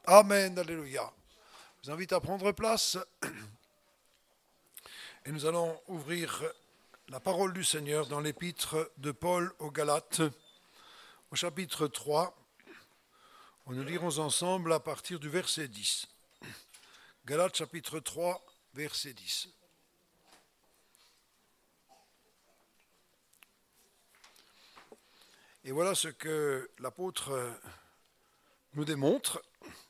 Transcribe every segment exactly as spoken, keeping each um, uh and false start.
Amen, alléluia. Je vous invite à prendre place et nous allons ouvrir la parole du Seigneur dans l'épître de Paul aux Galates, au chapitre trois, où nous lirons ensemble à partir du verset dix. Galates chapitre trois, verset dix. Et voilà ce que l'apôtre nous démontre.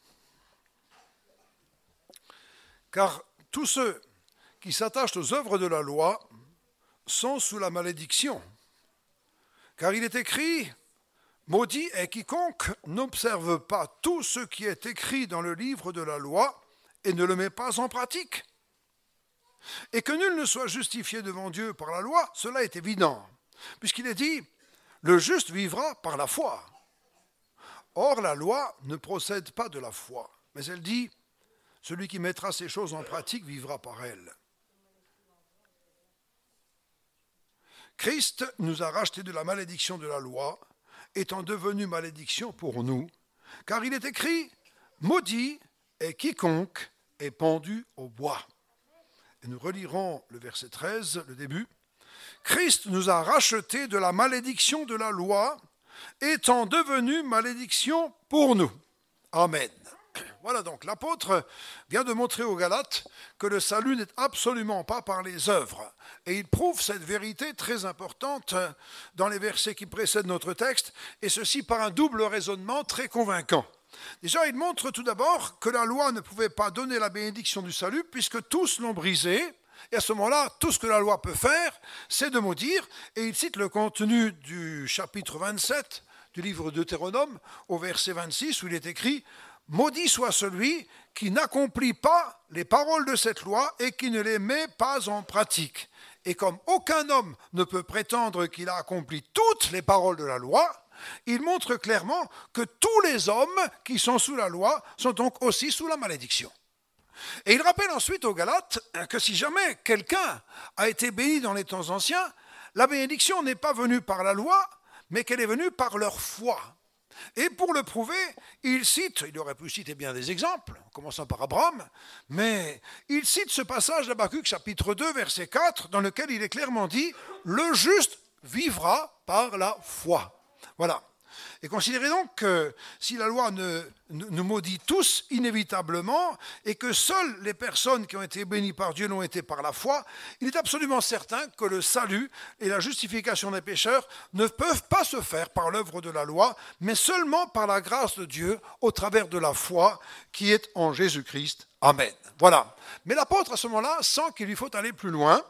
Car tous ceux qui s'attachent aux œuvres de la loi sont sous la malédiction. Car il est écrit, maudit est quiconque n'observe pas tout ce qui est écrit dans le livre de la loi et ne le met pas en pratique. Et que nul ne soit justifié devant Dieu par la loi, cela est évident, puisqu'il est dit, le juste vivra par la foi. Or, la loi ne procède pas de la foi, mais elle dit, celui qui mettra ces choses en pratique vivra par elles. Christ nous a rachetés de la malédiction de la loi, étant devenu malédiction pour nous, car il est écrit, maudit est quiconque est pendu au bois. Et nous relirons le verset treize, le début. Christ nous a rachetés de la malédiction de la loi, étant devenu malédiction pour nous. Amen. Voilà donc, l'apôtre vient de montrer aux Galates que le salut n'est absolument pas par les œuvres. Et il prouve cette vérité très importante dans les versets qui précèdent notre texte, et ceci par un double raisonnement très convaincant. Déjà, il montre tout d'abord que la loi ne pouvait pas donner la bénédiction du salut, puisque tous l'ont brisée. Et à ce moment-là, tout ce que la loi peut faire, c'est de maudire. Et il cite le contenu du chapitre vingt-sept du livre de Deutéronome, au verset vingt-six, où il est écrit « Maudit soit celui qui n'accomplit pas les paroles de cette loi et qui ne les met pas en pratique. » Et comme aucun homme ne peut prétendre qu'il a accompli toutes les paroles de la loi, il montre clairement que tous les hommes qui sont sous la loi sont donc aussi sous la malédiction. Et il rappelle ensuite aux Galates que si jamais quelqu'un a été béni dans les temps anciens, la bénédiction n'est pas venue par la loi, mais qu'elle est venue par leur foi. Et pour le prouver, il cite, il aurait pu citer bien des exemples, en commençant par Abraham, mais il cite ce passage d'Habacuc chapitre deux, verset quatre, dans lequel il est clairement dit « Le juste vivra par la foi ». Voilà. Et considérez donc que si la loi ne, nous maudit tous inévitablement et que seules les personnes qui ont été bénies par Dieu l'ont été par la foi, il est absolument certain que le salut et la justification des pécheurs ne peuvent pas se faire par l'œuvre de la loi, mais seulement par la grâce de Dieu au travers de la foi qui est en Jésus-Christ. Amen. Voilà. Mais l'apôtre à ce moment-là sent qu'il lui faut aller plus loin.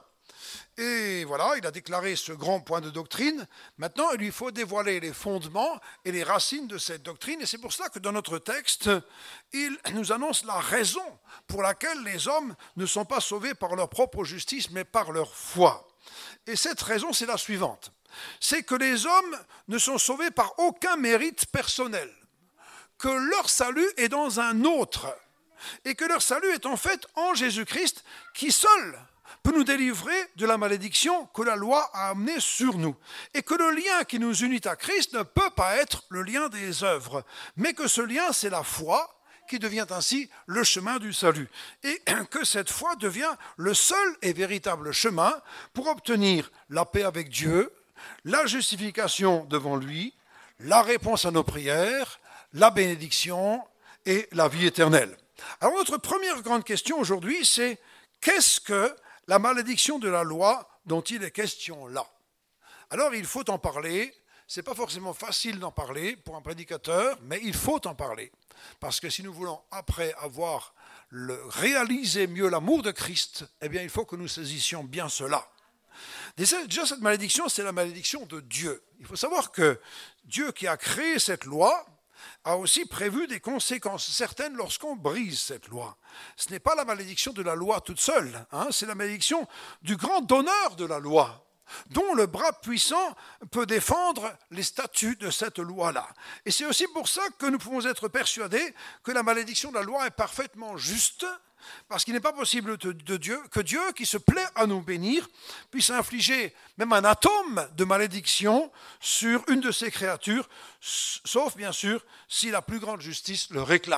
Et voilà, il a déclaré ce grand point de doctrine. Maintenant, il lui faut dévoiler les fondements et les racines de cette doctrine. Et c'est pour cela que dans notre texte, il nous annonce la raison pour laquelle les hommes ne sont pas sauvés par leur propre justice, mais par leur foi. Et cette raison, c'est la suivante. C'est que les hommes ne sont sauvés par aucun mérite personnel. Que leur salut est dans un autre. Et que leur salut est en fait en Jésus-Christ qui seul peut nous délivrer de la malédiction que la loi a amenée sur nous. Et que le lien qui nous unit à Christ ne peut pas être le lien des œuvres, mais que ce lien, c'est la foi qui devient ainsi le chemin du salut. Et que cette foi devient le seul et véritable chemin pour obtenir la paix avec Dieu, la justification devant lui, la réponse à nos prières, la bénédiction et la vie éternelle. Alors notre première grande question aujourd'hui, c'est qu'est-ce que la malédiction de la loi dont il est question là? Alors il faut en parler, ce n'est pas forcément facile d'en parler pour un prédicateur, mais il faut en parler. Parce que si nous voulons, après avoir le, réalisé mieux l'amour de Christ, eh bien il faut que nous saisissions bien cela. Déjà, déjà cette malédiction, c'est la malédiction de Dieu. Il faut savoir que Dieu qui a créé cette loi a aussi prévu des conséquences certaines lorsqu'on brise cette loi. Ce n'est pas la malédiction de la loi toute seule, hein, c'est la malédiction du grand donneur de la loi, dont le bras puissant peut défendre les statuts de cette loi-là. Et c'est aussi pour ça que nous pouvons être persuadés que la malédiction de la loi est parfaitement juste, parce qu'il n'est pas possible de, de Dieu, que Dieu, qui se plaît à nous bénir, puisse infliger même un atome de malédiction sur une de ses créatures, sauf bien sûr si la plus grande justice le réclame.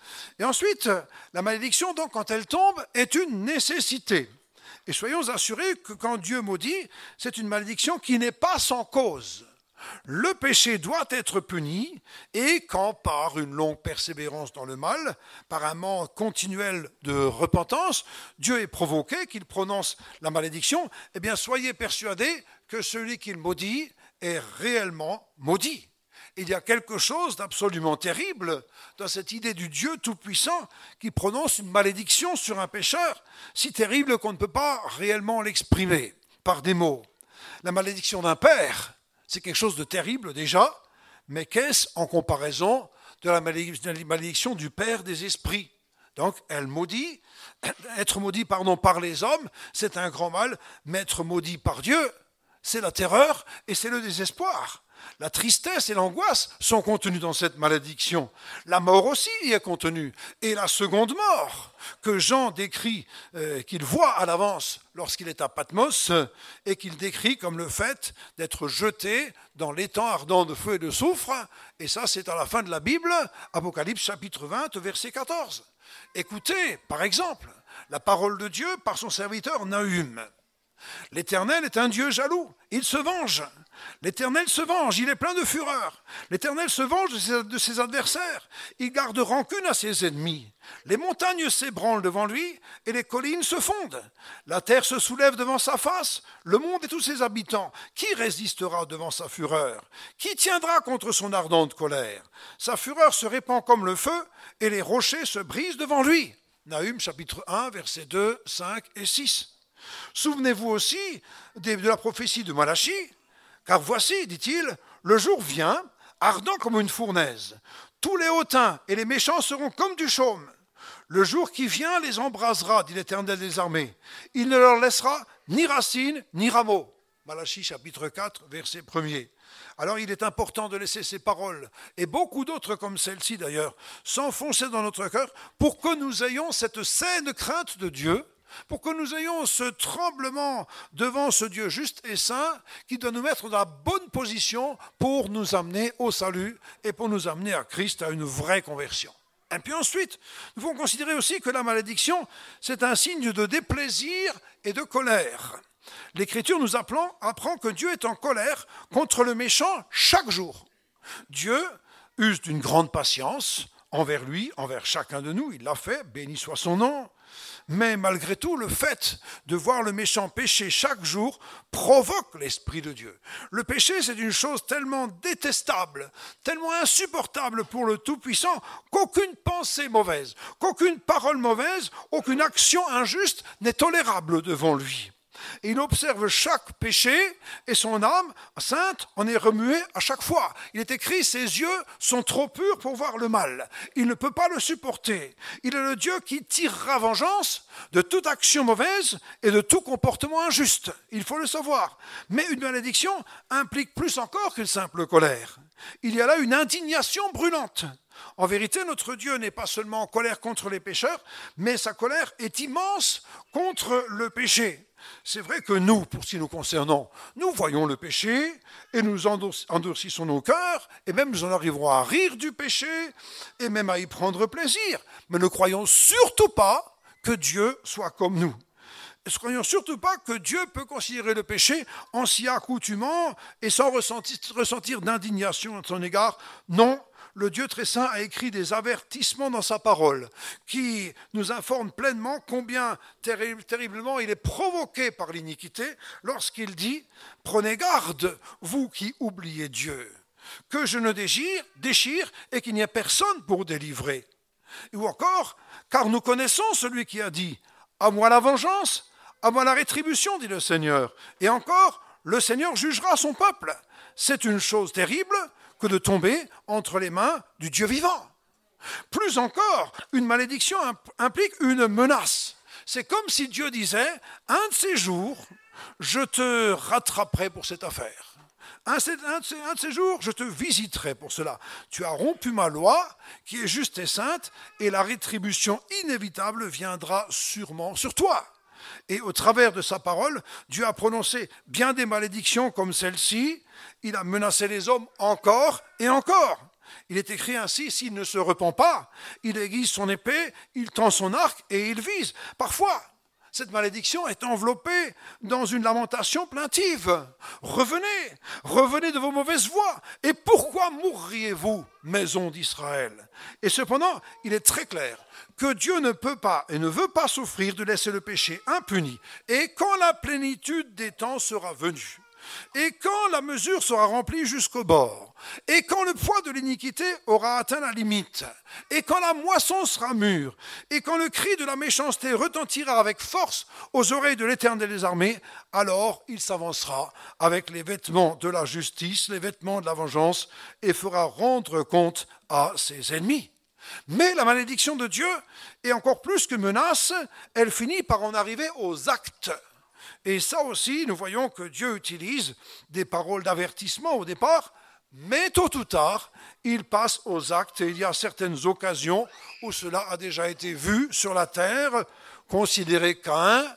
Et ensuite, la malédiction, donc, quand elle tombe, est une nécessité. Et soyons assurés que quand Dieu maudit, c'est une malédiction qui n'est pas sans cause. Le péché doit être puni, et quand par une longue persévérance dans le mal, par un manque continuel de repentance, Dieu est provoqué, qu'il prononce la malédiction, eh bien soyez persuadés que celui qu'il maudit est réellement maudit. Il y a quelque chose d'absolument terrible dans cette idée du Dieu tout-puissant qui prononce une malédiction sur un pécheur, si terrible qu'on ne peut pas réellement l'exprimer par des mots. La malédiction d'un père, c'est quelque chose de terrible déjà, mais qu'est-ce en comparaison de la malédiction du Père des esprits? Donc, elle maudit, être maudit pardon, par les hommes, c'est un grand mal, mais être maudit par Dieu, c'est la terreur et c'est le désespoir. La tristesse et l'angoisse sont contenues dans cette malédiction. La mort aussi y est contenue. Et la seconde mort, que Jean décrit, euh, qu'il voit à l'avance lorsqu'il est à Patmos, et qu'il décrit comme le fait d'être jeté dans l'étang ardent de feu et de soufre. Et ça, c'est à la fin de la Bible, Apocalypse chapitre vingt, verset quatorze. Écoutez, par exemple, la parole de Dieu par son serviteur Nahum. L'Éternel est un Dieu jaloux, il se venge. L'Éternel se venge, il est plein de fureur. L'Éternel se venge de ses, de ses adversaires, il garde rancune à ses ennemis. Les montagnes s'ébranlent devant lui et les collines se fondent. La terre se soulève devant sa face, le monde et tous ses habitants. Qui résistera devant sa fureur? Qui tiendra contre son ardente colère? Sa fureur se répand comme le feu et les rochers se brisent devant lui. Nahum chapitre un, versets deux, cinq et six. Souvenez-vous aussi de la prophétie de Malachie, car voici, dit-il, le jour vient, ardent comme une fournaise. Tous les hautains et les méchants seront comme du chaume. Le jour qui vient les embrasera, dit l'Éternel des armées. Il ne leur laissera ni racines ni rameaux. Malachie chapitre quatre, verset premier. Alors il est important de laisser ces paroles, et beaucoup d'autres comme celle-ci d'ailleurs, s'enfoncer dans notre cœur pour que nous ayons cette saine crainte de Dieu, pour que nous ayons ce tremblement devant ce Dieu juste et saint qui doit nous mettre dans la bonne position pour nous amener au salut et pour nous amener à Christ, à une vraie conversion. Et puis ensuite, nous pouvons considérer aussi que la malédiction, c'est un signe de déplaisir et de colère. L'Écriture nous apprend, apprend que Dieu est en colère contre le méchant chaque jour. Dieu use d'une grande patience envers lui, envers chacun de nous, il l'a fait, béni soit son nom. Mais malgré tout, le fait de voir le méchant pécher chaque jour provoque l'Esprit de Dieu. Le péché, c'est une chose tellement détestable, tellement insupportable pour le Tout-Puissant, qu'aucune pensée mauvaise, qu'aucune parole mauvaise, aucune action injuste n'est tolérable devant lui. Et il observe chaque péché et son âme sainte en est remuée à chaque fois. Il est écrit, ses yeux sont trop purs pour voir le mal. Il ne peut pas le supporter. Il est le Dieu qui tirera vengeance de toute action mauvaise et de tout comportement injuste. Il faut le savoir. Mais une malédiction implique plus encore qu'une simple colère. Il y a là une indignation brûlante. En vérité, notre Dieu n'est pas seulement en colère contre les pécheurs, mais sa colère est immense contre le péché. C'est vrai que nous, pour ce qui nous concernons, nous voyons le péché et nous endurcissons nos cœurs et même nous en arriverons à rire du péché et même à y prendre plaisir. Mais ne croyons surtout pas que Dieu soit comme nous. Ne croyons surtout pas que Dieu peut considérer le péché en s'y accoutumant et sans ressentir, ressentir d'indignation à son égard. Non. Le Dieu très saint a écrit des avertissements dans sa parole qui nous informent pleinement combien terri- terriblement il est provoqué par l'iniquité lorsqu'il dit « Prenez garde, vous qui oubliez Dieu, que je ne déchire, déchire et qu'il n'y ait personne pour délivrer. » Ou encore « Car nous connaissons celui qui a dit « À moi la vengeance, à moi la rétribution, dit le Seigneur. » Et encore « Le Seigneur jugera son peuple. » C'est une chose terrible que de tomber entre les mains du Dieu vivant. Plus encore, une malédiction implique une menace. C'est comme si Dieu disait, un de ces jours, je te rattraperai pour cette affaire. Un de ces, un de ces, un de ces jours, je te visiterai pour cela. Tu as rompu ma loi, qui est juste et sainte, et la rétribution inévitable viendra sûrement sur toi. Et au travers de sa parole, Dieu a prononcé bien des malédictions comme celle-ci. Il a menacé les hommes encore et encore. Il est écrit ainsi, s'il ne se repent pas, il aiguise son épée, il tend son arc et il vise. Parfois, cette malédiction est enveloppée dans une lamentation plaintive. Revenez, revenez de vos mauvaises voies. Et pourquoi mourriez-vous, maison d'Israël? Et cependant, il est très clair que Dieu ne peut pas et ne veut pas souffrir de laisser le péché impuni. Et quand la plénitude des temps sera venue, et quand la mesure sera remplie jusqu'au bord, et quand le poids de l'iniquité aura atteint la limite, et quand la moisson sera mûre, et quand le cri de la méchanceté retentira avec force aux oreilles de l'Éternel des armées, alors il s'avancera avec les vêtements de la justice, les vêtements de la vengeance, et fera rendre compte à ses ennemis. Mais la malédiction de Dieu est encore plus que menace, elle finit par en arriver aux actes. Et ça aussi, nous voyons que Dieu utilise des paroles d'avertissement au départ, mais tôt ou tard, il passe aux actes. Et il y a certaines occasions où cela a déjà été vu sur la terre, considéré Caïn,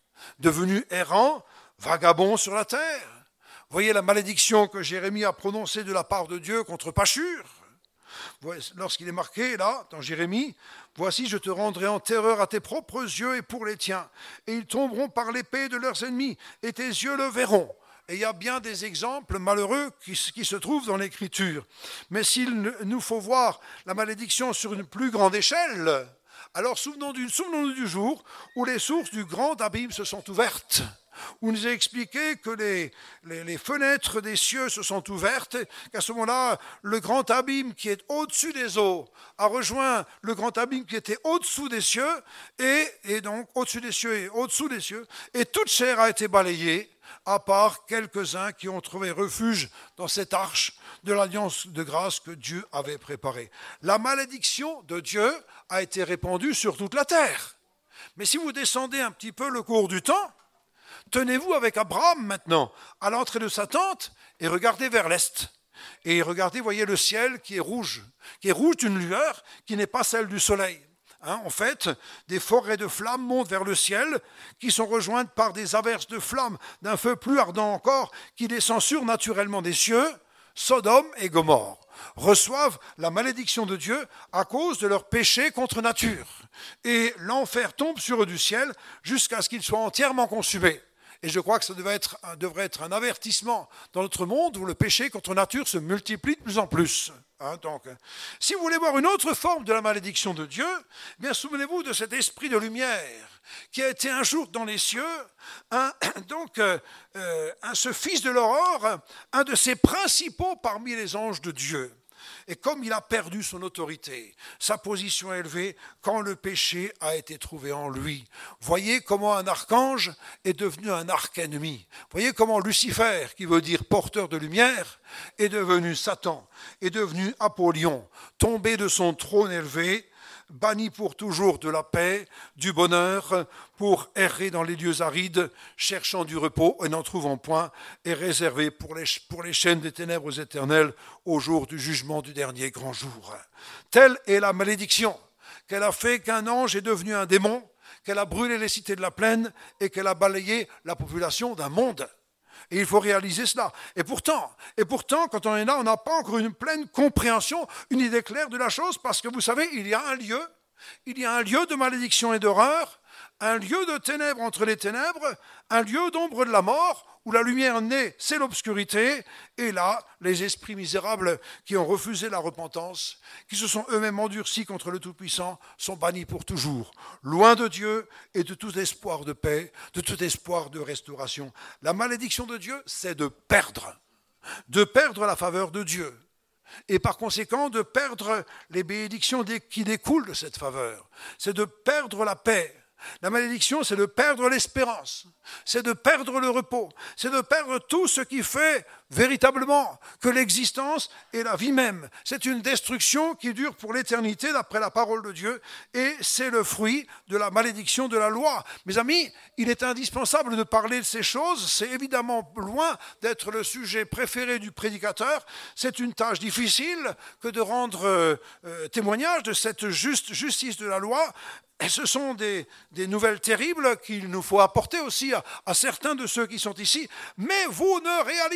devenu errant, vagabond sur la terre. Voyez la malédiction que Jérémie a prononcée de la part de Dieu contre Pachur. Lorsqu'il est marqué là, dans Jérémie, « Voici, je te rendrai en terreur à tes propres yeux et pour les tiens, et ils tomberont par l'épée de leurs ennemis, et tes yeux le verront. » Et il y a bien des exemples malheureux qui, qui se trouvent dans l'Écriture. Mais s'il nous faut voir la malédiction sur une plus grande échelle, alors souvenons-nous du, souvenons-nous du jour où les sources du grand abîme se sont ouvertes, où nous a expliqué que les, les, les fenêtres des cieux se sont ouvertes, qu'à ce moment-là, le grand abîme qui est au-dessus des eaux a rejoint le grand abîme qui était au-dessous des cieux, et, et donc au-dessus des cieux et au-dessous des cieux, et toute chair a été balayée, à part quelques-uns qui ont trouvé refuge dans cette arche de l'alliance de grâce que Dieu avait préparée. La malédiction de Dieu a été répandue sur toute la terre. Mais si vous descendez un petit peu le cours du temps, tenez-vous avec Abraham maintenant à l'entrée de sa tente et regardez vers l'est. Et regardez, voyez le ciel qui est rouge, qui est rouge d'une lueur qui n'est pas celle du soleil. Hein, en fait, des forêts de flammes montent vers le ciel, qui sont rejointes par des averses de flammes d'un feu plus ardent encore, qui descend surnaturellement des cieux. Sodome et Gomorrhe reçoivent la malédiction de Dieu à cause de leur péché contre nature. Et l'enfer tombe sur eux du ciel jusqu'à ce qu'ils soient entièrement consumés. Et je crois que ça devrait être, devrait être un avertissement dans notre monde où le péché contre nature se multiplie de plus en plus. Hein, donc, si vous voulez voir une autre forme de la malédiction de Dieu, eh bien souvenez-vous de cet esprit de lumière qui a été un jour dans les cieux, un, donc euh, un, ce fils de l'aurore, un de ses principaux parmi les anges de Dieu. Et comme il a perdu son autorité, sa position élevée, quand le péché a été trouvé en lui, voyez comment un archange est devenu un arc-ennemi. Voyez comment Lucifer, qui veut dire porteur de lumière, est devenu Satan, est devenu Apollyon, tombé de son trône élevé, banni pour toujours de la paix, du bonheur, pour errer dans les lieux arides, cherchant du repos et n'en trouvant point, et réservé pour les, pour les chaînes des ténèbres éternelles au jour du jugement du dernier grand jour. Telle est la malédiction qu'elle a fait qu'un ange est devenu un démon, qu'elle a brûlé les cités de la plaine et qu'elle a balayé la population d'un monde. Et il faut réaliser cela. Et pourtant, et pourtant, quand on est là, on n'a pas encore une pleine compréhension, une idée claire de la chose, parce que vous savez, il y a un lieu, il y a un lieu de malédiction et d'horreur, un lieu de ténèbres entre les ténèbres, un lieu d'ombre de la mort, où la lumière naît, c'est l'obscurité, et là, les esprits misérables qui ont refusé la repentance, qui se sont eux-mêmes endurcis contre le Tout-Puissant, sont bannis pour toujours, loin de Dieu et de tout espoir de paix, de tout espoir de restauration. La malédiction de Dieu, c'est de perdre, de perdre la faveur de Dieu, et par conséquent de perdre les bénédictions qui découlent de cette faveur. C'est de perdre la paix. La malédiction, c'est de perdre l'espérance, c'est de perdre le repos, c'est de perdre tout ce qui fait véritablement que l'existence est la vie même. C'est une destruction qui dure pour l'éternité d'après la parole de Dieu, et c'est le fruit de la malédiction de la loi. Mes amis, il est indispensable de parler de ces choses, c'est évidemment loin d'être le sujet préféré du prédicateur, c'est une tâche difficile que de rendre euh, témoignage de cette juste justice de la loi. Et ce sont des, des nouvelles terribles qu'il nous faut apporter aussi à, à certains de ceux qui sont ici. Mais vous ne réaliserez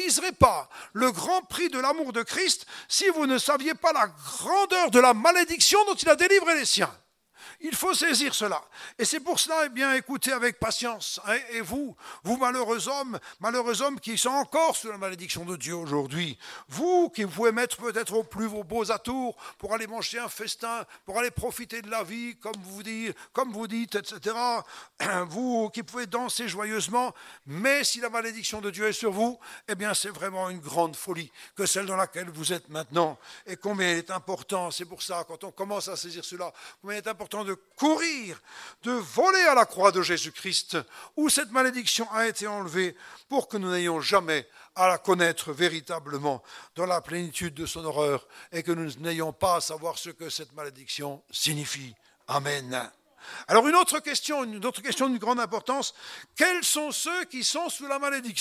pas le grand prix de l'amour de Christ si vous ne saviez pas la grandeur de la malédiction dont il a délivré les siens. Il faut saisir cela. Et c'est pour cela, eh bien, écoutez avec patience. Hein, et vous, vous malheureux hommes, malheureux hommes qui sont encore sous la malédiction de Dieu aujourd'hui, vous qui pouvez mettre peut-être au plus vos beaux atours pour aller manger un festin, pour aller profiter de la vie, comme vous dites, comme vous dites, et cetera. Vous qui pouvez danser joyeusement, mais si la malédiction de Dieu est sur vous, eh bien, c'est vraiment une grande folie que celle dans laquelle vous êtes maintenant. Et combien il est important, c'est pour ça, quand on commence à saisir cela, combien il est important de courir, de voler à la croix de Jésus-Christ, où cette malédiction a été enlevée pour que nous n'ayons jamais à la connaître véritablement dans la plénitude de son horreur et que nous n'ayons pas à savoir ce que cette malédiction signifie. Amen. Alors une autre question, une autre question d'une grande importance, quels sont ceux qui sont sous la malédiction ?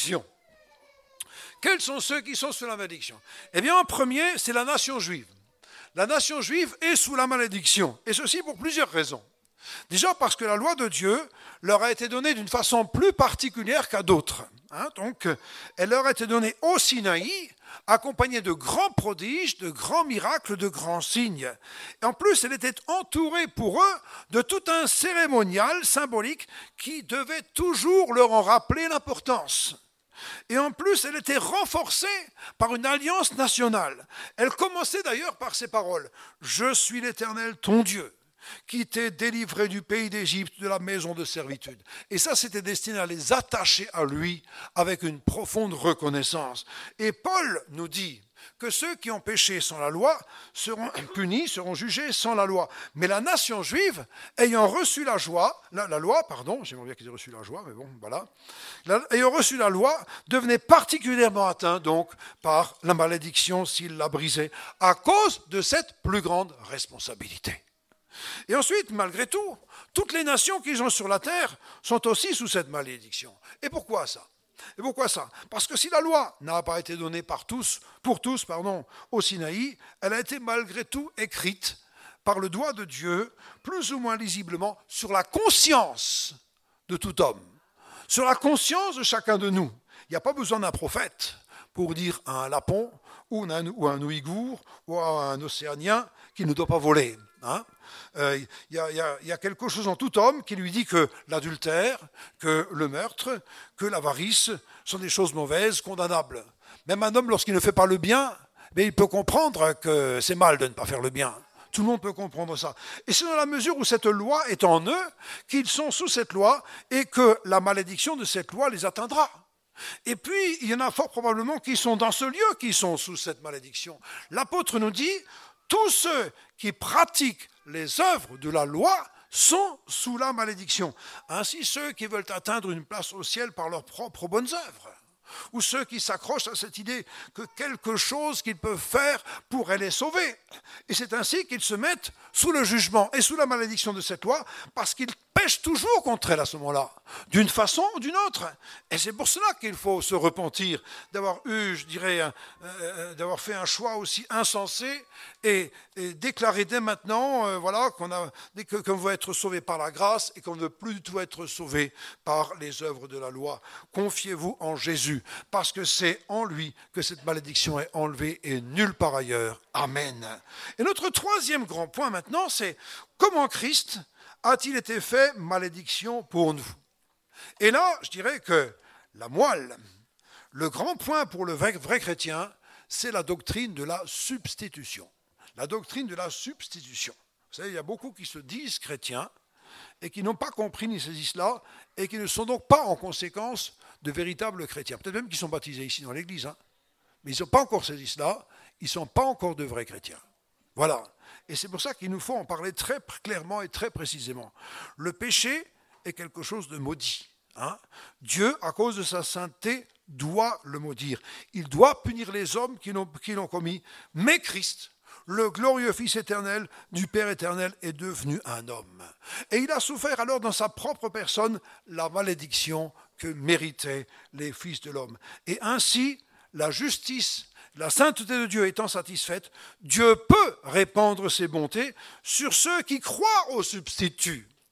Quels sont ceux qui sont sous la malédiction ? Eh bien, en premier, c'est la nation juive. La nation juive est sous la malédiction, et ceci pour plusieurs raisons. Déjà parce que la loi de Dieu leur a été donnée d'une façon plus particulière qu'à d'autres. Hein, donc, elle leur a été donnée au Sinaï, accompagnée de grands prodiges, de grands miracles, de grands signes. Et en plus, elle était entourée pour eux de tout un cérémonial symbolique qui devait toujours leur en rappeler l'importance. Et en plus, elle était renforcée par une alliance nationale. Elle commençait d'ailleurs par ces paroles. « Je suis l'Éternel, ton Dieu, qui t'ai délivré du pays d'Égypte, de la maison de servitude. » Et ça, c'était destiné à les attacher à lui avec une profonde reconnaissance. Et Paul nous dit que ceux qui ont péché sans la loi seront punis, seront jugés sans la loi. Mais la nation juive, ayant reçu la joie, la, la loi, pardon, j'aimerais bien qu'ils aient reçu la joie, mais bon, voilà, la, ayant reçu la loi, devenait particulièrement atteint donc par la malédiction s'il la brisait, à cause de cette plus grande responsabilité. Et ensuite, malgré tout, toutes les nations qui sont sur la terre sont aussi sous cette malédiction. Et pourquoi ça ? Et pourquoi ça ? Parce que si la loi n'a pas été donnée par tous, pour tous pardon, au Sinaï, elle a été malgré tout écrite par le doigt de Dieu, plus ou moins lisiblement, sur la conscience de tout homme, sur la conscience de chacun de nous. Il n'y a pas besoin d'un prophète pour dire à un Lapon ou un, ou un Ouïghour ou à un Océanien qu'il ne doit pas voler. Hein? Euh, y a, y a, y a quelque chose en tout homme qui lui dit que l'adultère, que le meurtre, que l'avarice sont des choses mauvaises, condamnables. Même un homme, lorsqu'il ne fait pas le bien, mais il peut comprendre que c'est mal de ne pas faire le bien. Tout le monde peut comprendre ça. Et c'est dans la mesure où cette loi est en eux qu'ils sont sous cette loi et que la malédiction de cette loi les atteindra. Et puis, il y en a fort probablement qui sont dans ce lieu qui sont sous cette malédiction. L'apôtre nous dit, tous ceux qui pratiquent les œuvres de la loi sont sous la malédiction. Ainsi, ceux qui veulent atteindre une place au ciel par leurs propres bonnes œuvres, ou ceux qui s'accrochent à cette idée que quelque chose qu'ils peuvent faire pourrait les sauver. Et c'est ainsi qu'ils se mettent sous le jugement et sous la malédiction de cette loi, parce qu'ils pêchent toujours contre elle à ce moment-là, d'une façon ou d'une autre. Et c'est pour cela qu'il faut se repentir d'avoir eu, je dirais, euh, d'avoir fait un choix aussi insensé et, et déclarer dès maintenant, euh, voilà, qu'on a, que, qu'on veut être sauvé par la grâce et qu'on ne veut plus du tout être sauvé par les œuvres de la loi. Confiez-vous en Jésus, parce que c'est en lui que cette malédiction est enlevée et nulle part ailleurs. Amen. Et notre troisième grand point maintenant, c'est comment Christ a-t-il été fait malédiction pour nous ? Et là, je dirais que la moelle, le grand point pour le vrai, vrai chrétien, c'est la doctrine de la substitution. La doctrine de la substitution. Vous savez, il y a beaucoup qui se disent chrétiens et qui n'ont pas compris ni saisi cela et qui ne sont donc pas en conséquence de véritables chrétiens. Peut-être même qu'ils sont baptisés ici dans l'église, hein, mais ils n'ont pas encore saisi cela, ils ne sont pas encore de vrais chrétiens. Voilà. Et c'est pour ça qu'il nous faut en parler très clairement et très précisément. Le péché est quelque chose de maudit. Hein. Dieu, à cause de sa sainteté, doit le maudire. Il doit punir les hommes qui l'ont, qui l'ont commis. Mais Christ, le glorieux Fils éternel du Père éternel, est devenu un homme. Et il a souffert alors dans sa propre personne la malédiction que méritaient les fils de l'homme. Et ainsi, la justice, la sainteté de Dieu étant satisfaite, Dieu peut répandre ses bontés sur ceux qui croient au substitut.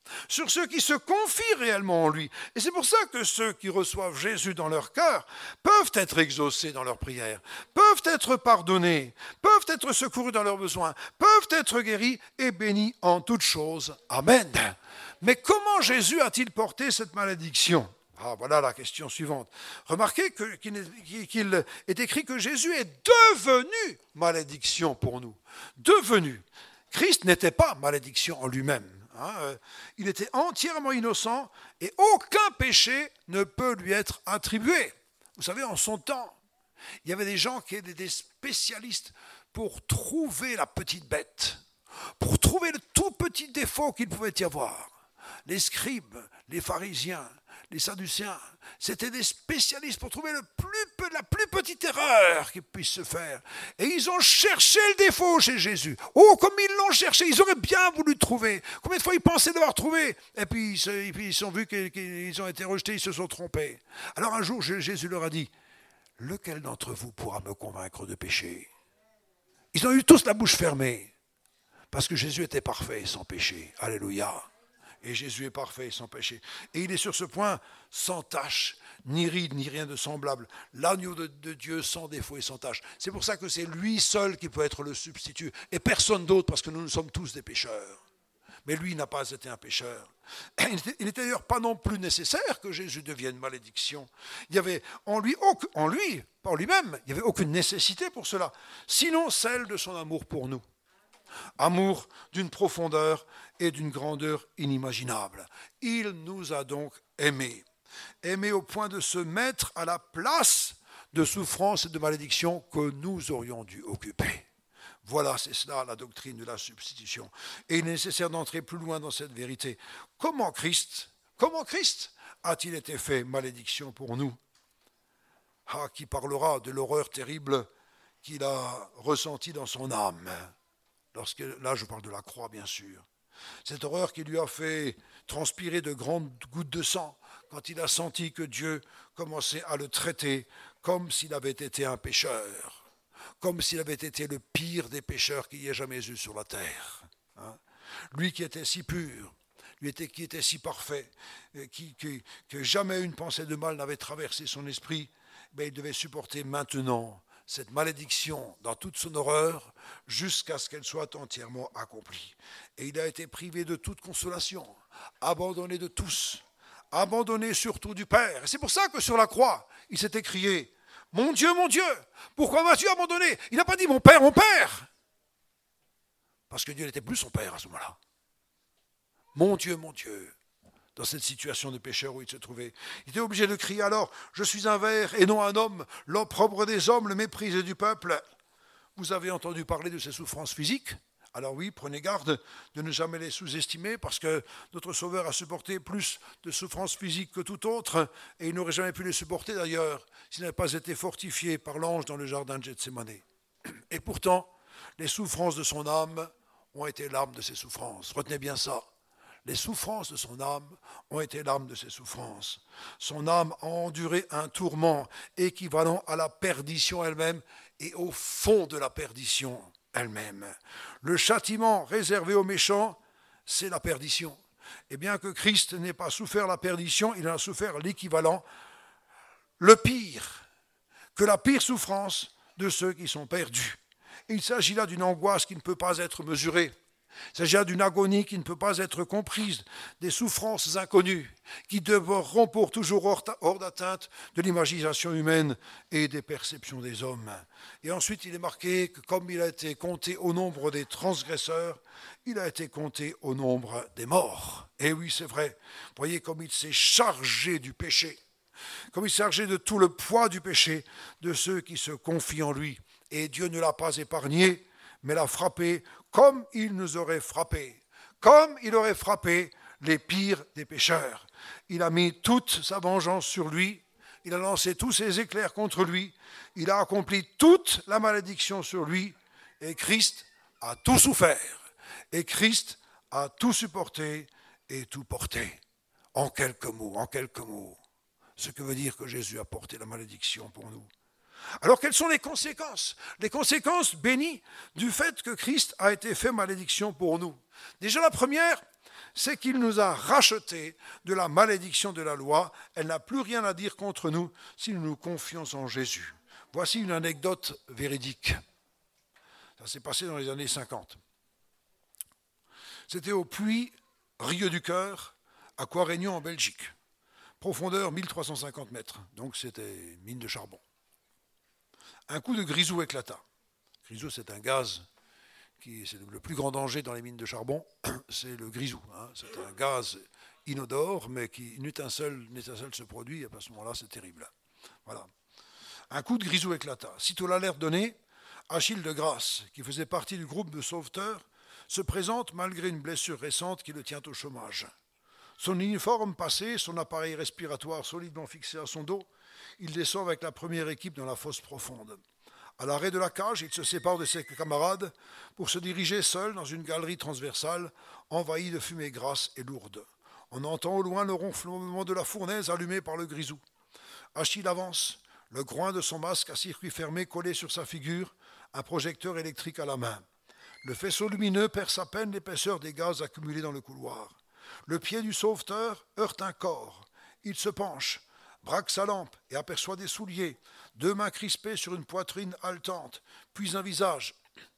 sur ceux qui se confient réellement en lui. Et c'est pour ça que ceux qui reçoivent Jésus dans leur cœur peuvent être exaucés dans leurs prières, peuvent être pardonnés, peuvent être secourus dans leurs besoins, peuvent être guéris et bénis en toutes choses. Amen. Mais comment Jésus a-t-il porté cette malédiction ? Ah, voilà la question suivante. Remarquez que, qu'il, est, qu'il est écrit que Jésus est devenu malédiction pour nous. Devenu. Christ n'était pas malédiction en lui-même. Hein. Il était entièrement innocent et aucun péché ne peut lui être attribué. Vous savez, en son temps, il y avait des gens qui étaient des spécialistes pour trouver la petite bête, pour trouver le tout petit défaut qu'il pouvait y avoir. Les scribes, les pharisiens, les sadducéens, c'était des spécialistes pour trouver le plus, la plus petite erreur qui puisse se faire. Et ils ont cherché le défaut chez Jésus. Oh, comme ils l'ont cherché, ils auraient bien voulu trouver. Combien de fois ils pensaient l'avoir trouvé ? Et puis, et puis ils ont vu qu'ils ont été rejetés, ils se sont trompés. Alors un jour, Jésus leur a dit, « Lequel d'entre vous pourra me convaincre de péché ?» Ils ont eu tous la bouche fermée, parce que Jésus était parfait, sans péché. Alléluia. Et Jésus est parfait, sans péché. Et il est sur ce point sans tache, ni ride, ni rien de semblable. L'agneau de, de Dieu sans défaut et sans tache. C'est pour ça que c'est lui seul qui peut être le substitut. Et personne d'autre, parce que nous, nous sommes tous des pécheurs. Mais lui n'a pas été un pécheur. Il n'était d'ailleurs pas non plus nécessaire que Jésus devienne malédiction. Il y avait en lui, en lui, pas en lui-même, il n'y avait aucune nécessité pour cela. Sinon celle de son amour pour nous. Amour d'une profondeur et d'une grandeur inimaginable. Il nous a donc aimés. Aimés au point de se mettre à la place de souffrance et de malédiction que nous aurions dû occuper. Voilà, c'est cela la doctrine de la substitution. Et il est nécessaire d'entrer plus loin dans cette vérité. Comment Christ, comment Christ a-t-il été fait malédiction pour nous ? Ah, qui parlera de l'horreur terrible qu'il a ressentie dans son âme. Lorsque, là, je parle de la croix, bien sûr. Cette horreur qui lui a fait transpirer de grandes gouttes de sang quand il a senti que Dieu commençait à le traiter comme s'il avait été un pécheur, comme s'il avait été le pire des pécheurs qu'il y ait jamais eu sur la terre. Hein? Lui qui était si pur, lui était, qui était si parfait, qui, qui, que jamais une pensée de mal n'avait traversé son esprit, ben, il devait supporter maintenant cette malédiction dans toute son horreur jusqu'à ce qu'elle soit entièrement accomplie. Et il a été privé de toute consolation, abandonné de tous, abandonné surtout du Père. Et c'est pour ça que sur la croix, il s'est écrié « Mon Dieu, mon Dieu, pourquoi m'as-tu abandonné ?» Il n'a pas dit « Mon Père, mon Père !» Parce que Dieu n'était plus son Père à ce moment-là. « Mon Dieu, mon Dieu !» Dans cette situation de pécheur où il se trouvait. Il était obligé de crier alors « Je suis un ver et non un homme, l'opprobre des hommes, le mépris du peuple. » Vous avez entendu parler de ces souffrances physiques ? Alors oui, prenez garde de ne jamais les sous-estimer parce que notre Sauveur a supporté plus de souffrances physiques que tout autre et il n'aurait jamais pu les supporter d'ailleurs s'il n'avait pas été fortifié par l'ange dans le jardin de Gethsémane. Et pourtant, les souffrances de son âme ont été l'arme de ses souffrances. Retenez bien ça. Les souffrances de son âme ont été l'arme de ses souffrances. Son âme a enduré un tourment équivalent à la perdition elle-même et au fond de la perdition elle-même. Le châtiment réservé aux méchants, c'est la perdition. Et bien que Christ n'ait pas souffert la perdition, il en a souffert l'équivalent, le pire, que la pire souffrance de ceux qui sont perdus. Il s'agit là d'une angoisse qui ne peut pas être mesurée. Il s'agit là d'une agonie qui ne peut pas être comprise, des souffrances inconnues qui demeureront pour toujours hors d'atteinte de l'imagination humaine et des perceptions des hommes. Et ensuite, il est marqué que comme il a été compté au nombre des transgresseurs, il a été compté au nombre des morts. Et oui, c'est vrai. Vous voyez comme il s'est chargé du péché, comme il s'est chargé de tout le poids du péché de ceux qui se confient en lui. Et Dieu ne l'a pas épargné, mais l'a frappé comme il nous aurait frappés, comme il aurait frappé les pires des pécheurs. Il a mis toute sa vengeance sur lui, il a lancé tous ses éclairs contre lui, il a accompli toute la malédiction sur lui, et Christ a tout souffert, et Christ a tout supporté et tout porté. En quelques mots, en quelques mots, ce que veut dire que Jésus a porté la malédiction pour nous. Alors, quelles sont les conséquences ? Les conséquences bénies du fait que Christ a été fait malédiction pour nous. Déjà, la première, c'est qu'il nous a rachetés de la malédiction de la loi. Elle n'a plus rien à dire contre nous si nous nous confions en Jésus. Voici une anecdote véridique. Ça s'est passé dans les années cinquante. C'était au puits Rieux du Cœur, à Coirégnon en Belgique. Profondeur mille trois cent cinquante mètres, donc c'était mine de charbon. Un coup de grisou éclata. Grisou, c'est un gaz qui c'est le plus grand danger dans les mines de charbon, c'est le grisou. Hein. C'est un gaz inodore, mais qui une étincelle, une étincelle se produit, et à ce moment-là, c'est terrible. Voilà. Un coup de grisou éclata. Sitôt l'alerte donnée, Achille de Grasse, qui faisait partie du groupe de sauveteurs, se présente malgré une blessure récente qui le tient au chômage. Son uniforme passé, son appareil respiratoire solidement fixé à son dos, il descend avec la première équipe dans la fosse profonde. À l'arrêt de la cage, il se sépare de ses camarades pour se diriger seul dans une galerie transversale envahie de fumée grasse et lourde. On entend au loin le ronflement de la fournaise allumée par le grisou. Achille avance, le groin de son masque à circuit fermé collé sur sa figure, un projecteur électrique à la main. Le faisceau lumineux perce à peine l'épaisseur des gaz accumulés dans le couloir. Le pied du sauveteur heurte un corps. Il se penche, braque sa lampe et aperçoit des souliers, deux mains crispées sur une poitrine haletante, puis un visage,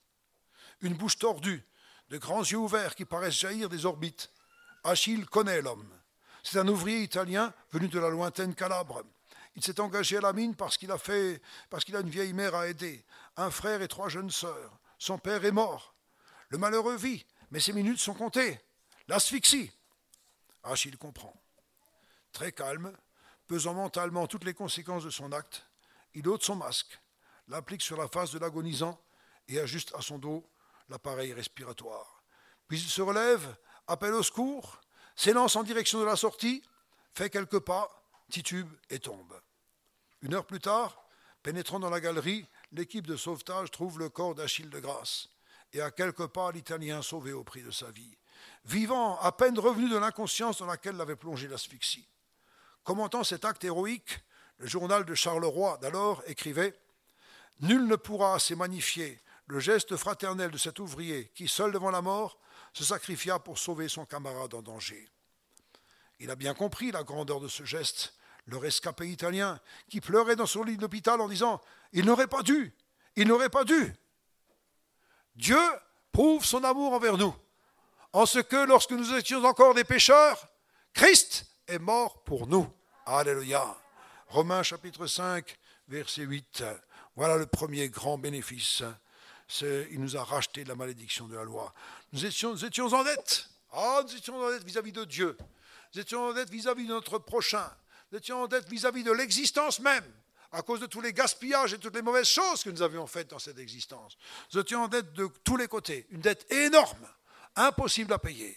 une bouche tordue, de grands yeux ouverts qui paraissent jaillir des orbites. Achille connaît l'homme. C'est un ouvrier italien venu de la lointaine Calabre. Il s'est engagé à la mine parce qu'il a fait, parce qu'il a une vieille mère à aider, un frère et trois jeunes sœurs. Son père est mort. Le malheureux vit, mais ses minutes sont comptées. L'asphyxie. Achille comprend. Très calme, pesant mentalement toutes les conséquences de son acte, il ôte son masque, l'applique sur la face de l'agonisant et ajuste à son dos l'appareil respiratoire. Puis il se relève, appelle au secours, s'élance en direction de la sortie, fait quelques pas, titube et tombe. Une heure plus tard, pénétrant dans la galerie, l'équipe de sauvetage trouve le corps d'Achille de Grasse et à quelques pas l'Italien sauvé au prix de sa vie. Vivant, à peine revenu de l'inconscience dans laquelle l'avait plongé l'asphyxie. Commentant cet acte héroïque, le journal de Charleroi d'alors écrivait « Nul ne pourra assez magnifier le geste fraternel de cet ouvrier qui, seul devant la mort, se sacrifia pour sauver son camarade en danger. » Il a bien compris la grandeur de ce geste, le rescapé italien qui pleurait dans son lit d'hôpital en disant « Il n'aurait pas dû, il n'aurait pas dû !» Dieu prouve son amour envers nous, en ce que lorsque nous étions encore des pécheurs, Christ est mort pour nous. Alléluia. Romains chapitre cinq, verset huit. Voilà le premier grand bénéfice. C'est, il nous a racheté de la malédiction de la loi. Nous étions, nous étions en dette. Ah, nous étions en dette vis-à-vis de Dieu. Nous étions en dette vis-à-vis de notre prochain. Nous étions en dette vis-à-vis de l'existence même, à cause de tous les gaspillages et toutes les mauvaises choses que nous avions faites dans cette existence. Nous étions en dette de tous les côtés. Une dette énorme, impossible à payer.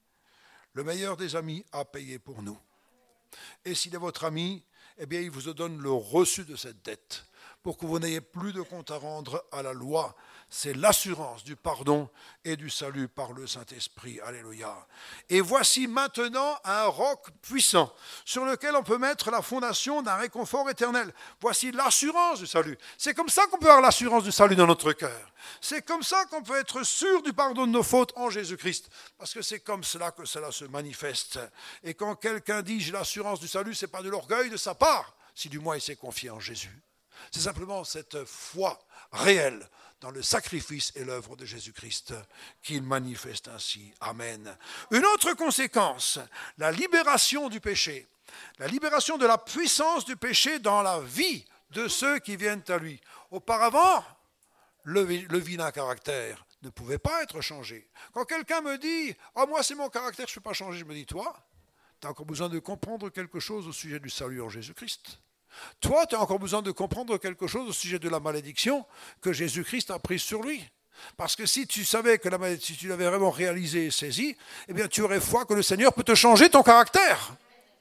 Le meilleur des amis a payé pour nous. Et s'il est votre ami, eh bien, il vous donne le reçu de cette dette pour que vous n'ayez plus de compte à rendre à la loi. C'est l'assurance du pardon et du salut par le Saint-Esprit. Alléluia. Et voici maintenant un roc puissant sur lequel on peut mettre la fondation d'un réconfort éternel. Voici l'assurance du salut. C'est comme ça qu'on peut avoir l'assurance du salut dans notre cœur. C'est comme ça qu'on peut être sûr du pardon de nos fautes en Jésus-Christ. Parce que c'est comme cela que cela se manifeste. Et quand quelqu'un dit « j'ai l'assurance du salut », ce n'est pas de l'orgueil de sa part, si du moins il s'est confié en Jésus. C'est simplement cette foi réelle dans le sacrifice et l'œuvre de Jésus-Christ qu'il manifeste ainsi. Amen. Une autre conséquence, la libération du péché. La libération de la puissance du péché dans la vie de ceux qui viennent à lui. Auparavant, le, le vilain caractère ne pouvait pas être changé. Quand quelqu'un me dit « Ah, moi, c'est mon caractère, je ne peux pas changer », je me dis « Toi, tu as encore besoin de comprendre quelque chose au sujet du salut en Jésus-Christ. » Toi, tu as encore besoin de comprendre quelque chose au sujet de la malédiction que Jésus-Christ a prise sur lui. Parce que si tu savais que la malédiction, si tu l'avais vraiment réalisée et saisie, eh bien, tu aurais foi que le Seigneur peut te changer ton caractère.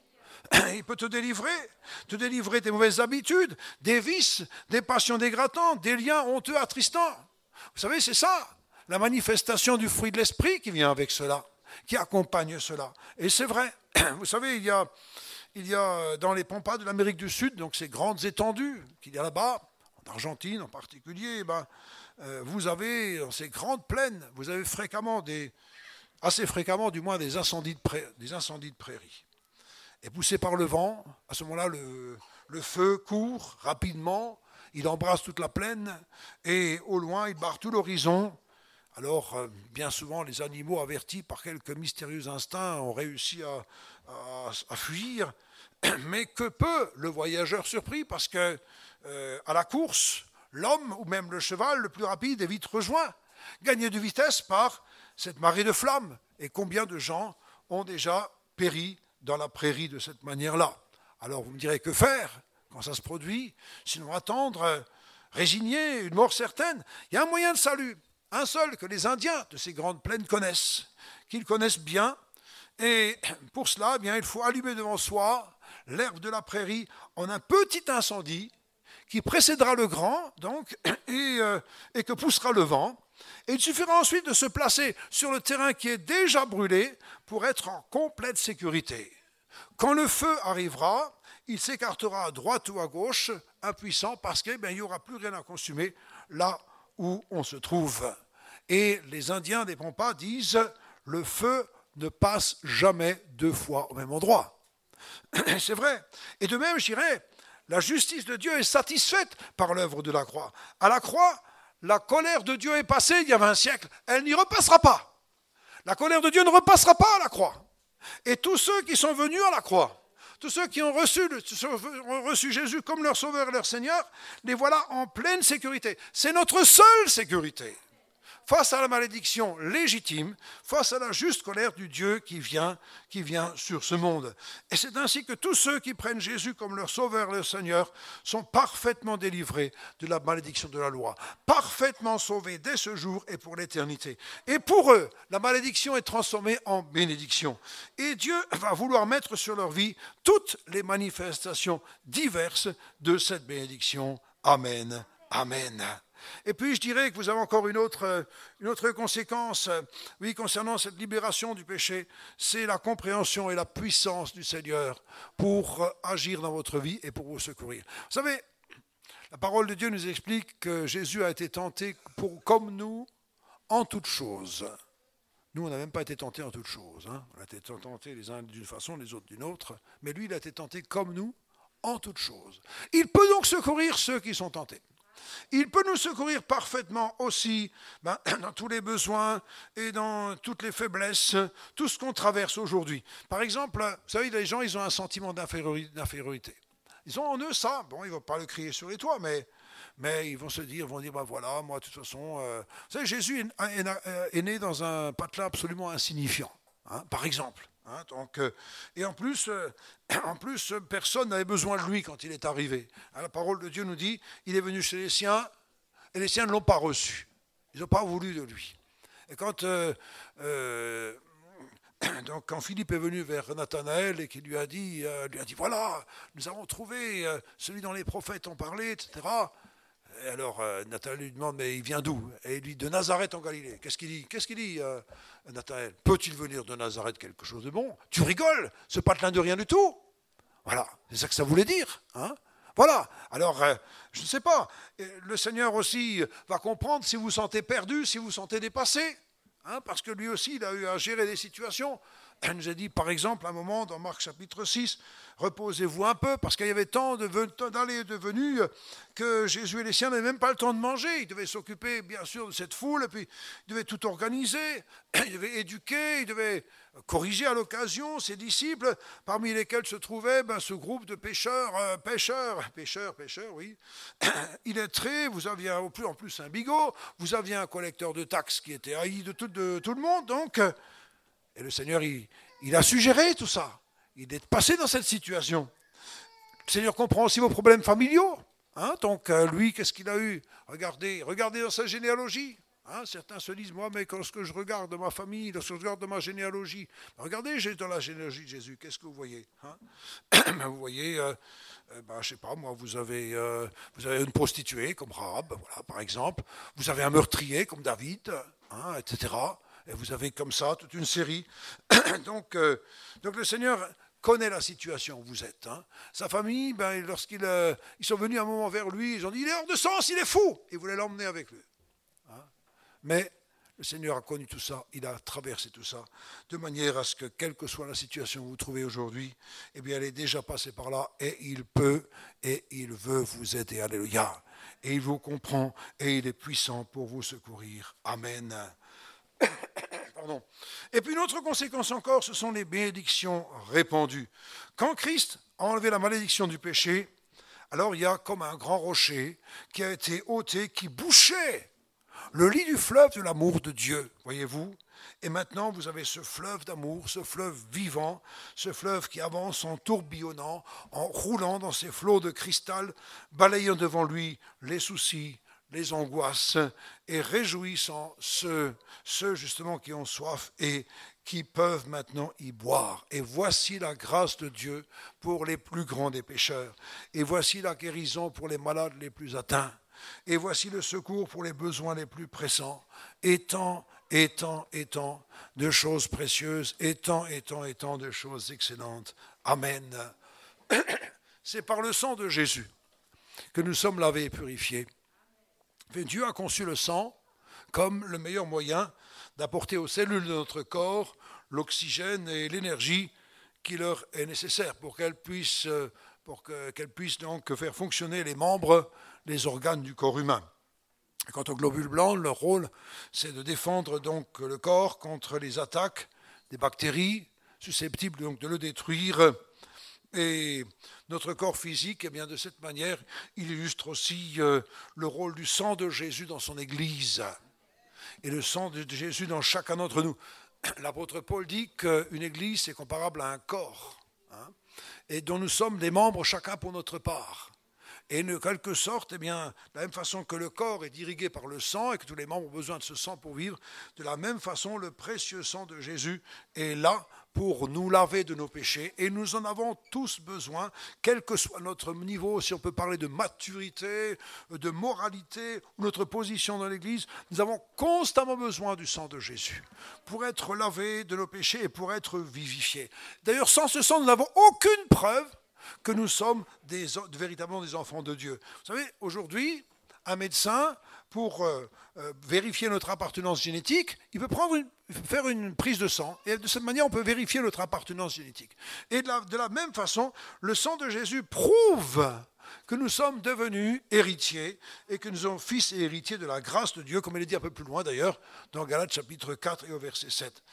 Il peut te délivrer, te délivrer des mauvaises habitudes, des vices, des passions dégradants, des liens honteux, attristants. Vous savez, c'est ça, la manifestation du fruit de l'esprit qui vient avec cela, qui accompagne cela. Et c'est vrai, vous savez, il y a... Il y a dans les pampas de l'Amérique du Sud, donc ces grandes étendues qu'il y a là-bas, en Argentine en particulier, eh ben, euh, vous avez dans ces grandes plaines, vous avez fréquemment des, assez fréquemment du moins des incendies de, prairie, des incendies de prairie. Et poussé par le vent, à ce moment-là, le, le feu court rapidement, il embrasse toute la plaine, et au loin, il barre tout l'horizon. Alors, euh, bien souvent, les animaux avertis par quelques mystérieux instincts ont réussi à, à, à fuir, mais que peu le voyageur surpris, parce que euh, à la course, l'homme ou même le cheval le plus rapide est vite rejoint, gagné de vitesse par cette marée de flammes. Et combien de gens ont déjà péri dans la prairie de cette manière-là? Alors vous me direz, que faire quand ça se produit? Sinon attendre, euh, résigner, une mort certaine. Il y a un moyen de salut, un seul que les Indiens de ces grandes plaines connaissent, qu'ils connaissent bien. Et pour cela, eh bien, il faut allumer devant soi l'herbe de la prairie en un petit incendie qui précédera le grand, donc, et, euh, et que poussera le vent. Et il suffira ensuite de se placer sur le terrain qui est déjà brûlé pour être en complète sécurité. Quand le feu arrivera, il s'écartera à droite ou à gauche, impuissant, parce qu'il n'y aura plus rien à consumer là où on se trouve. Et les Indiens des Pampas disent « le feu ne passe jamais deux fois au même endroit ». C'est vrai. Et de même, je dirais, la justice de Dieu est satisfaite par l'œuvre de la croix. À la croix, la colère de Dieu est passée il y a vingt siècles. Elle n'y repassera pas. La colère de Dieu ne repassera pas à la croix. Et tous ceux qui sont venus à la croix, tous ceux qui ont reçu, ont reçu Jésus comme leur sauveur et leur Seigneur, les voilà en pleine sécurité. C'est notre seule sécurité. Face à la malédiction légitime, face à la juste colère du Dieu qui vient, qui vient sur ce monde. Et c'est ainsi que tous ceux qui prennent Jésus comme leur sauveur et leur Seigneur sont parfaitement délivrés de la malédiction de la loi, parfaitement sauvés dès ce jour et pour l'éternité. Et pour eux, la malédiction est transformée en bénédiction. Et Dieu va vouloir mettre sur leur vie toutes les manifestations diverses de cette bénédiction. Amen. Amen. Et puis je dirais que vous avez encore une autre, une autre conséquence, oui, concernant cette libération du péché, c'est la compréhension et la puissance du Seigneur pour agir dans votre vie et pour vous secourir. Vous savez, la parole de Dieu nous explique que Jésus a été tenté pour, comme nous en toutes choses. Nous, on n'a même pas été tentés en toutes choses. Hein. On a été tentés les uns d'une façon, les autres d'une autre, mais lui, il a été tenté comme nous en toutes choses. Il peut donc secourir ceux qui sont tentés. Il peut nous secourir parfaitement aussi ben, dans tous les besoins et dans toutes les faiblesses, tout ce qu'on traverse aujourd'hui. Par exemple, vous savez, les gens, ils ont un sentiment d'infériorité. Ils ont en eux ça. Bon, ils ne vont pas le crier sur les toits, mais, mais ils vont se dire, ils vont dire, ben voilà, moi, de toute façon... Euh... Vous savez, Jésus est, est, est né dans un patelin absolument insignifiant, hein, par exemple. Hein, donc, euh, et en plus, euh, en plus, personne n'avait besoin de lui quand il est arrivé. Hein, la parole de Dieu nous dit, il est venu chez les siens, et les siens ne l'ont pas reçu. Ils n'ont pas voulu de lui. Et quand, euh, euh, donc, quand Philippe est venu vers Nathanaël et qu'il lui a dit, euh, lui a dit, voilà, nous avons trouvé euh, celui dont les prophètes ont parlé, et cetera. Et alors, euh, Nathanaël lui demande, mais il vient d'où? Et il dit, de Nazareth en Galilée. Qu'est-ce qu'il dit? Qu'est-ce qu'il dit, euh, Nathanaël? Peut-il venir de Nazareth quelque chose de bon? Tu rigoles, ce patelin de rien du tout. Voilà, c'est ça que ça voulait dire. Hein, voilà, alors, euh, je ne sais pas, le Seigneur aussi va comprendre si vous vous sentez perdu, si vous vous sentez dépassé, hein, parce que lui aussi, il a eu à gérer des situations. Il nous a dit, par exemple, à un moment, dans Marc chapitre six, reposez-vous un peu, parce qu'il y avait tant d'allées et de venues que Jésus et les siens n'avaient même pas le temps de manger. Il devait s'occuper, bien sûr, de cette foule, et puis il devait tout organiser, il devait éduquer, il devait corriger à l'occasion ses disciples, parmi lesquels se trouvait ben, ce groupe de pêcheurs, euh, pêcheurs, pêcheurs, pêcheurs, oui, illettrés. Vous aviez en plus, en plus un bigot, vous aviez un collecteur de taxes qui était haï de tout, de tout le monde, donc... Et le Seigneur, il, il a suggéré tout ça. Il est passé dans cette situation. Le Seigneur comprend aussi vos problèmes familiaux. Hein, donc, euh, lui, qu'est-ce qu'il a eu? Regardez, regardez dans sa généalogie. Hein, certains se disent, moi, mais lorsque je regarde ma famille, lorsque je regarde ma généalogie, regardez dans la généalogie de Jésus, qu'est-ce que vous voyez? Hein? Vous voyez, euh, euh, ben, je ne sais pas, moi, vous avez, euh, vous avez une prostituée comme Rahab, voilà, par exemple. Vous avez un meurtrier comme David, hein, et cetera. Et vous avez comme ça toute une série. donc, euh, donc le Seigneur connaît la situation où vous êtes. Hein. Sa famille, ben, lorsqu'ils euh, ils sont venus un moment vers lui, ils ont dit, il est hors de sens, il est fou. Et ils voulaient l'emmener avec lui. Hein. Mais Le Seigneur a connu tout ça, il a traversé tout ça, de manière à ce que, quelle que soit la situation que vous trouvez aujourd'hui, eh bien, elle est déjà passée par là, et il peut, et il veut vous aider. Alléluia. Et il vous comprend, et il est puissant pour vous secourir. Amen. Pardon. Et puis une autre conséquence encore, ce sont les bénédictions répandues. Quand Christ a enlevé la malédiction du péché, alors il y a comme un grand rocher qui a été ôté, qui bouchait le lit du fleuve de l'amour de Dieu, voyez-vous. Et maintenant, vous avez ce fleuve d'amour, ce fleuve vivant, ce fleuve qui avance en tourbillonnant, en roulant dans ses flots de cristal, balayant devant lui les soucis, les angoisses, et réjouissant ceux, ceux justement qui ont soif et qui peuvent maintenant y boire. Et voici la grâce de Dieu pour les plus grands des pécheurs. Et voici la guérison pour les malades les plus atteints. Et voici le secours pour les besoins les plus pressants. Et tant, et tant, et tant de choses précieuses, et tant, et tant, et tant de choses excellentes. Amen. C'est par le sang de Jésus que nous sommes lavés et purifiés. Dieu a conçu le sang comme le meilleur moyen d'apporter aux cellules de notre corps l'oxygène et l'énergie qui leur est nécessaire pour qu'elles puissent, pour que, qu'elles puissent donc faire fonctionner les membres, les organes du corps humain. Quant aux globules blancs, leur rôle, c'est de défendre donc le corps contre les attaques des bactéries susceptibles donc de le détruire. Et notre corps physique, eh bien, de cette manière, il illustre aussi euh, le rôle du sang de Jésus dans son Église. Et le sang de Jésus dans chacun d'entre nous. L'apôtre Paul dit qu'une Église, c'est comparable à un corps, hein, et dont nous sommes des membres chacun pour notre part. Et de quelque sorte, eh bien, de la même façon que le corps est irrigué par le sang et que tous les membres ont besoin de ce sang pour vivre, de la même façon, le précieux sang de Jésus est là pour nous laver de nos péchés. Et nous en avons tous besoin, quel que soit notre niveau, si on peut parler de maturité, de moralité, ou notre position dans l'Église, nous avons constamment besoin du sang de Jésus pour être lavés de nos péchés et pour être vivifiés. D'ailleurs, sans ce sang, nous n'avons aucune preuve que nous sommes des, véritablement des enfants de Dieu. Vous savez, aujourd'hui, un médecin, pour euh, euh, vérifier notre appartenance génétique, il peut prendre une, faire une prise de sang. Et de cette manière, on peut vérifier notre appartenance génétique. Et de la, de la même façon, le sang de Jésus prouve que nous sommes devenus héritiers et que nous sommes fils et héritiers de la grâce de Dieu, comme il est dit un peu plus loin d'ailleurs, dans Galates chapitre quatre et au verset sept.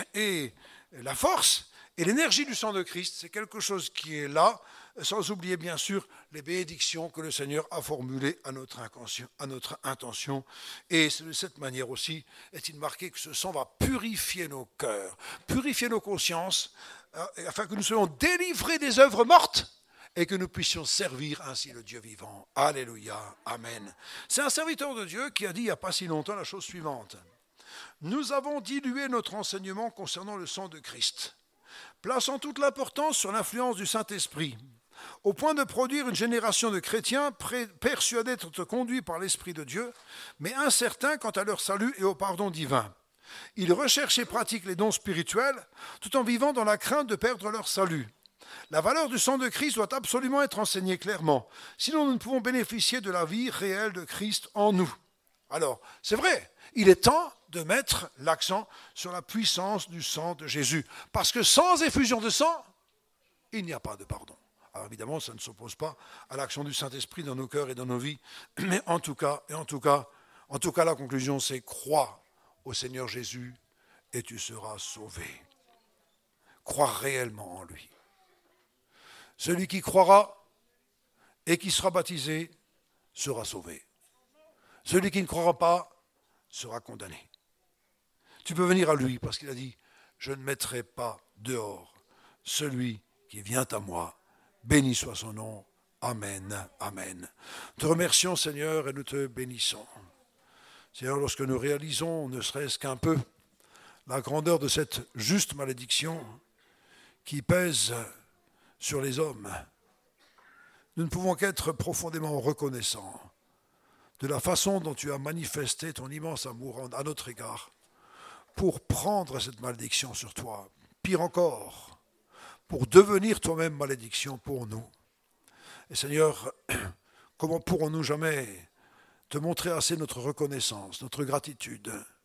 Et la force et l'énergie du sang de Christ, c'est quelque chose qui est là, sans oublier bien sûr les bénédictions que le Seigneur a formulées à notre, à notre intention. Et c'est de cette manière aussi est-il marqué que ce sang va purifier nos cœurs, purifier nos consciences, afin que nous soyons délivrés des œuvres mortes et que nous puissions servir ainsi le Dieu vivant. Alléluia, amen. C'est un serviteur de Dieu qui a dit il n'y a pas si longtemps la chose suivante. Nous avons dilué notre enseignement concernant le sang de Christ, plaçant toute l'importance sur l'influence du Saint-Esprit, au point de produire une génération de chrétiens persuadés d'être conduits par l'Esprit de Dieu, mais incertains quant à leur salut et au pardon divin. Ils recherchent et pratiquent les dons spirituels, tout en vivant dans la crainte de perdre leur salut. La valeur du sang de Christ doit absolument être enseignée clairement, sinon nous ne pouvons bénéficier de la vie réelle de Christ en nous. Alors, c'est vrai, il est temps de mettre l'accent sur la puissance du sang de Jésus. Parce que sans effusion de sang, il n'y a pas de pardon. Alors évidemment, ça ne s'oppose pas à l'action du Saint-Esprit dans nos cœurs et dans nos vies. Mais en tout cas, et en tout cas, en tout cas, la conclusion, c'est crois au Seigneur Jésus et tu seras sauvé. Crois réellement en lui. Celui qui croira et qui sera baptisé sera sauvé. Celui qui ne croira pas sera condamné. Tu peux venir à lui parce qu'il a dit « Je ne mettrai pas dehors celui qui vient à moi. Béni soit son nom. Amen. Amen. » Te remercions Seigneur et nous te bénissons. Seigneur, lorsque nous réalisons, ne serait-ce qu'un peu, la grandeur de cette juste malédiction qui pèse sur les hommes, nous ne pouvons qu'être profondément reconnaissants de la façon dont tu as manifesté ton immense amour à notre égard pour prendre cette malédiction sur toi. Pire encore, pour devenir toi-même malédiction pour nous. Et Seigneur, comment pourrons-nous jamais te montrer assez notre reconnaissance, notre gratitude,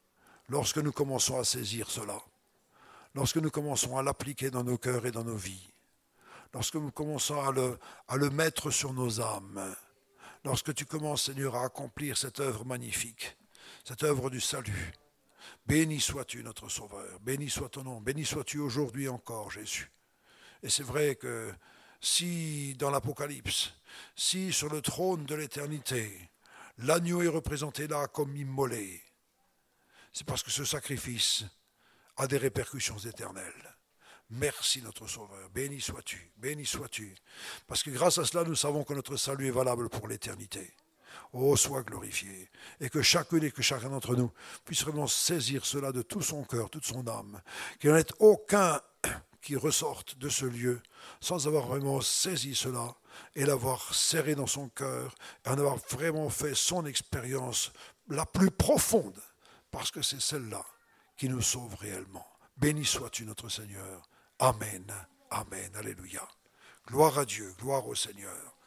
lorsque nous commençons à saisir cela, lorsque nous commençons à l'appliquer dans nos cœurs et dans nos vies, lorsque nous commençons à le, à le mettre sur nos âmes, lorsque tu commences, Seigneur, à accomplir cette œuvre magnifique, cette œuvre du salut, béni sois-tu, notre Sauveur, béni soit ton nom, béni sois-tu aujourd'hui encore, Jésus. Et c'est vrai que si dans l'Apocalypse, si sur le trône de l'éternité, l'agneau est représenté là comme immolé, c'est parce que ce sacrifice a des répercussions éternelles. Merci notre Sauveur, béni sois-tu, béni sois-tu, parce que grâce à cela nous savons que notre salut est valable pour l'éternité. Oh, sois glorifié, et que chacune et que chacun d'entre nous puisse vraiment saisir cela de tout son cœur, toute son âme, qu'il n'y en ait aucun qui ressorte de ce lieu sans avoir vraiment saisi cela et l'avoir serré dans son cœur et en avoir vraiment fait son expérience la plus profonde, parce que c'est celle-là qui nous sauve réellement. Béni sois-tu notre Seigneur. Amen. Amen. Alléluia. Gloire à Dieu, gloire au Seigneur.